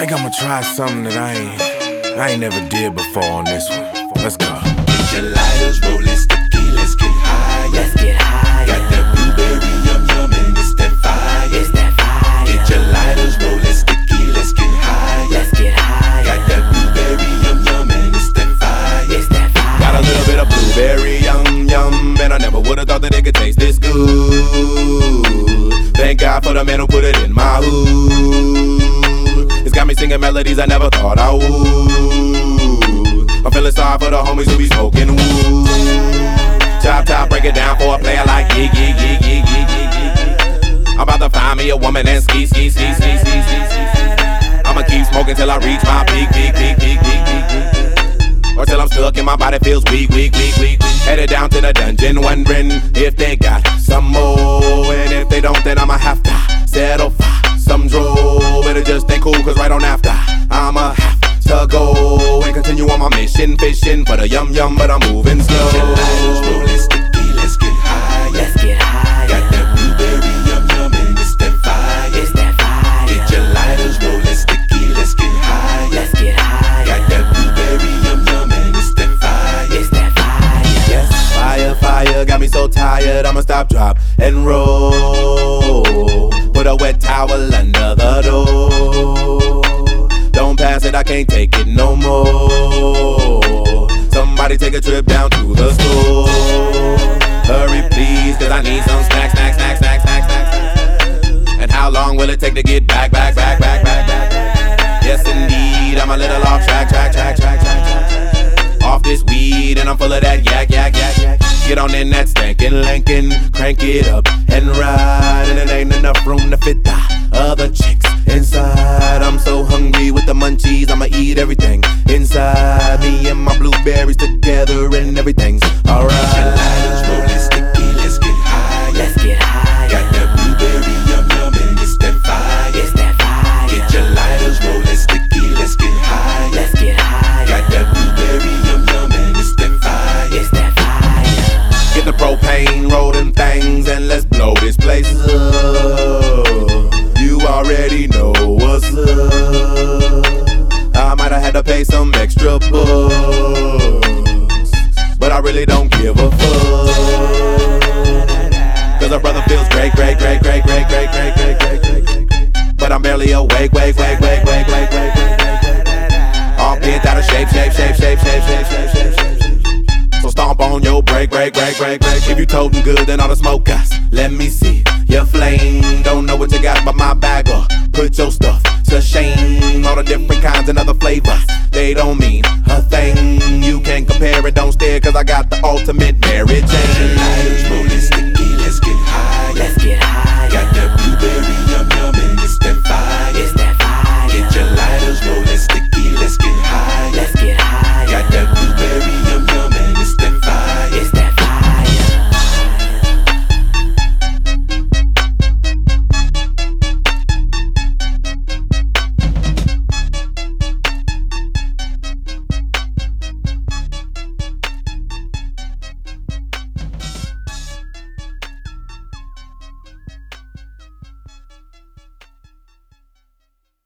think I'ma try something that I ain't never did before on this one. Let's go. Get your lighters rollin' sticky, let's get high. Let's get high. Got that blueberry yum yum and it's that fire. It's that fire. Get your lighters rollin' sticky, let's get high. Let's get high. Got that blueberry yum yum and it's that fire. It's that fire. Got a little bit of blueberry yum yum, and I never would've thought that it could taste this good. Thank God for the man who put it in my hood. It's got me singing melodies I never thought I would. I'm feeling sorry for the homies who be smoking wood. Chop top, break it down for a player like yeah, yeah, yeah, yeah, yeah, yeah, yeah. I'm about to find me a woman and ski. I'ma keep smoking till I reach my peak. Or till I'm stuck and my body feels weak. Headed down to the dungeon, wondering if they got some more. And if they don't, then I'ma have to settle for some draw. But it just ain't cool, cause right on after I'ma have to go and continue on my mission, fishing for the yum yum, but I'm moving slow. Get your lighters rollin' sticky, let's get high. Let's get high. Got that blueberry yum yum and it's that fire. It's that fire. Get your lighters rollin' sticky, let's get high. Let's get high. Got that blueberry yum yum and it's that fire. It's that fire. Yes, fire, got me so tired, I'ma stop, drop, and roll. Put a wet towel under the door. Don't pass it, I can't take it no more. Somebody take a trip down to the store. Hurry please, cause I need some snacks. And how long will it take to get back? Yes indeed, I'm a little off track. Off this weed and I'm full of that yak. Get on in that stankin' Lincoln, crank it up and ride. And it ain't enough room to fit the other chicks inside. I'm so hungry with the munchies, I'ma eat everything inside. Me and my blueberries together and everything's alright. Get your lighters rollin' sticky, let's get high. Let's get high. Got that blueberry yum yum and it's that fire. It's that fire. Get your lighters rollin' sticky, let's get high. Let's get high. Got that blueberry yum yum and it's that fire. It's that fire. Get the propane, roll them things, and let's blow this place up. You already know what's up. I might have had to pay some extra bucks, but I really don't give a fuck. Cause a brother feels great. But I'm barely awake. All bent out of shape. So stomp on your break. If you totin' good, then all the smoke us. Let me see your flame. Don't know what you got, but my bag up. Put your stuff to shame. All the different kinds and other flavors, they don't mean a thing. You can't compare it, don't stare, cause I got the ultimate Mary Jane.